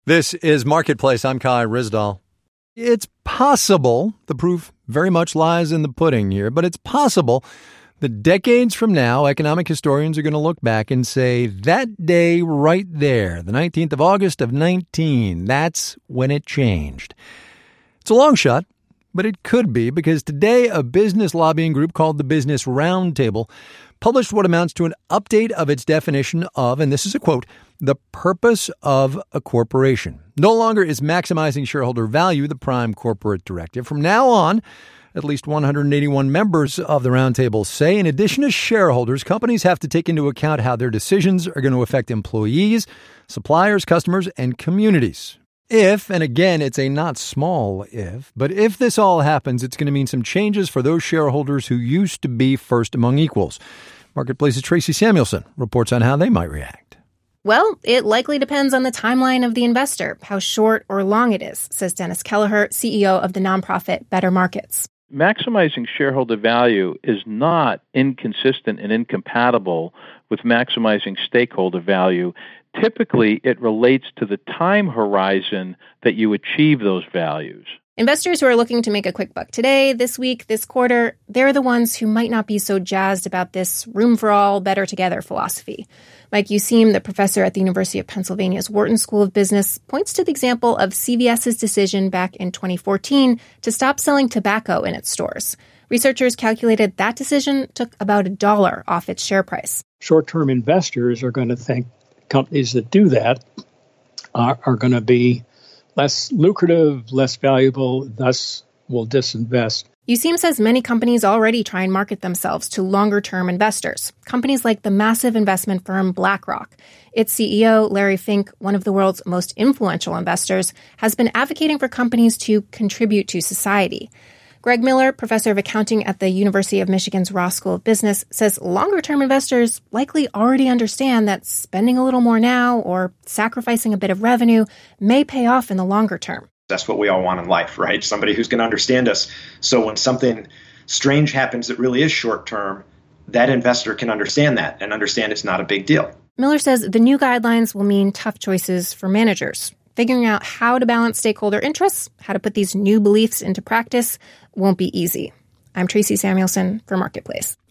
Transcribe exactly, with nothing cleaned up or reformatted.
This is Marketplace. I'm Kai Ryssdal. It's possible, the proof very much lies in the pudding here, but it's possible that decades from now, economic historians are going to look back and say, that day right there, the nineteenth of August of nineteen, that's when it changed. It's a long shot, but it could be, because today a business lobbying group called the Business Roundtable published what amounts to an update of its definition of, and this is a quote, the purpose of a corporation. No longer is maximizing shareholder value the prime corporate directive. From now on, at least one hundred eighty-one members of the roundtable say, in addition to shareholders, companies have to take into account how their decisions are going to affect employees, suppliers, customers, and communities. If, and again, it's a not small if, but if this all happens, it's going to mean some changes for those shareholders who used to be first among equals. Marketplace's Tracy Samuelson reports on how they might react. Well, it likely depends on the timeline of the investor, how short or long it is, says Dennis Kelleher, C E O of the nonprofit Better Markets. Maximizing shareholder value is not inconsistent and incompatible with maximizing stakeholder value. Typically, it relates to the time horizon that you achieve those values. Investors who are looking to make a quick buck today, this week, this quarter, they're the ones who might not be so jazzed about this room for all, better together philosophy. Mike Useem, the professor at the University of Pennsylvania's Wharton School of Business, points to the example of C V S's decision back in twenty fourteen to stop selling tobacco in its stores. Researchers calculated that decision took about a dollar off its share price. Short-term investors are going to think companies that do that are, are going to be less lucrative, less valuable, thus will disinvest. Useem says many companies already try and market themselves to longer-term investors. Companies like the massive investment firm BlackRock. Its C E O, Larry Fink, one of the world's most influential investors, has been advocating for companies to contribute to society. Greg Miller, professor of accounting at the University of Michigan's Ross School of Business, says longer-term investors likely already understand that spending a little more now or sacrificing a bit of revenue may pay off in the longer term. That's what we all want in life, right? Somebody who's going to understand us. So when something strange happens that really is short-term, that investor can understand that and understand it's not a big deal. Miller says the new guidelines will mean tough choices for managers. Figuring out how to balance stakeholder interests, how to put these new beliefs into practice, won't be easy. I'm Tracy Samuelson for Marketplace.